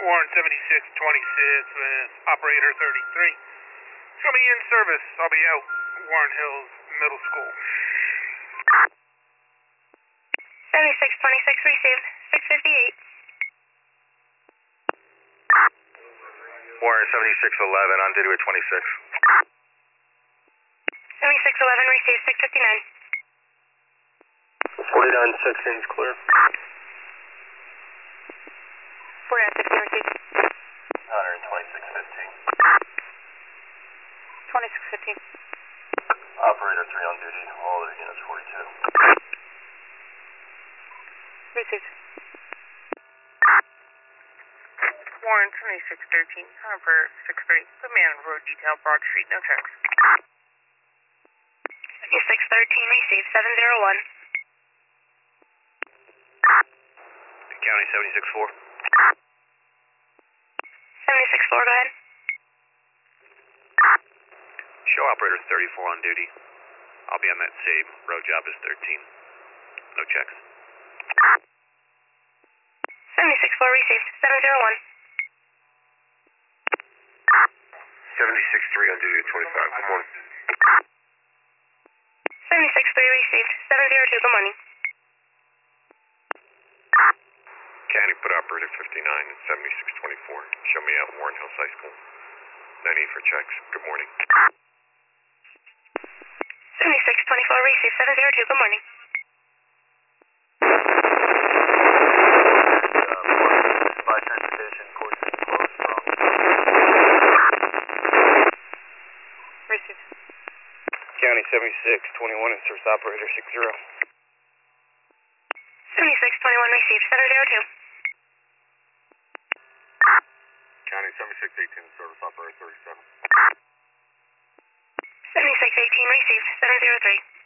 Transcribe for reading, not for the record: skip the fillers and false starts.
Warren 7626 with operator 33. Show me in service. I'll be out. Warren Hills Middle School. 7626 received. 658. Warren 7611 on duty with 26. 7611 received. 659. 4916 is clear. 4916 received. 12615. 2615. Operator 3 on duty. All other units 42. Received. Warren 7613, for 63. Put me on road detail, Broad Street, no checks. 7613 received. 701. County 764. 764, go ahead. Show operator 34 on duty. I'll be on that same road job as 13. No checks. 764 received. 701. 763 on duty at 25. Good morning. 763 received. 702, good morning. County put operator 59 at 7624. Show me out Warren Hills High School. 98 for checks. Good morning. 7624 received. 702, good morning. By transportation, course is closed from. Received. County 7621 and service operator 60. 7621 received. 702. County 7618 service operator 37. 7618 received. 703.